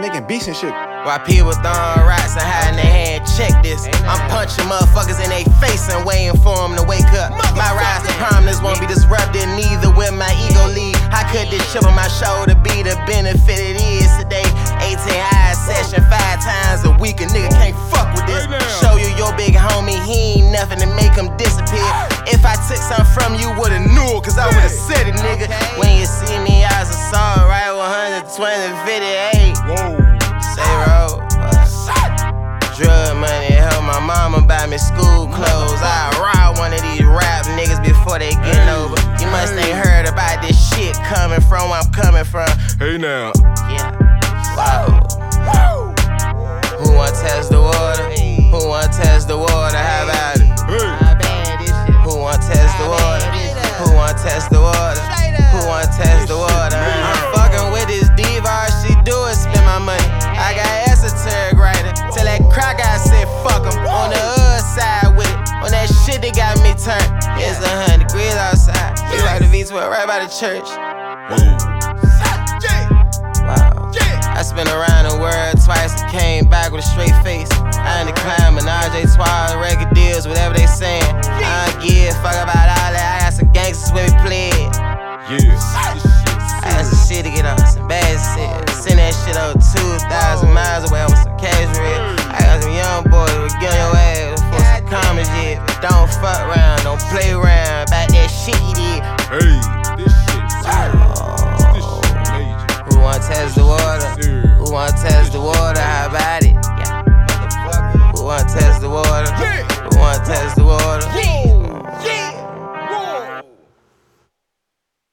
making beats and shit. While people throwing rocks and hiding their hand, check this. I'm punching motherfuckers in they face and waiting for them to wake up. My rise to prominence won't be disrupted, neither will my ego lead. How could this chip on my shoulder be the benefit it is today? 18 high session 5 times a week, a nigga can't fuck with this. Show you your big homie, he ain't nothing to make him disappear. If I took something from you, would've knew, cause I would've said it, nigga. When you see me, I was a saw right 120, 58. Say roll. Drug money, help my mama buy me school clothes. I rob one of these rap niggas before they get over. You must ain't heard about this shit coming from where I'm coming from. Hey now. Yeah. Wow. Who wanna test the water? Who wanna test the water? How about it? Who wanna test the water? Who wanna test the water? Who wanna test the water? I'm fucking with this diva, all she do is spend my money. I got esoteric writing. Till that crack guy said fuck him. On the other side with it. On that shit that got me turned. It's 100 degrees outside. It's like the V12 right by the church. Wow. I spent around the world twice and came back with a straight face. I ain't decline Menage a trois record deals, whatever they saying. I don't give a fuck about all that. I got some gangsters with me playing. I got some shit to get on, some bad shit. Send that shit over 2,000 miles away with some cash real. I got some young boys who get on your ass for some common shit. Don't fuck around, don't play around about that shit you did. Hey, this shit's This shit major. Who wanna test the water? Who wanna test the water? How about it? Who wanna test the water? Who wanna test the water?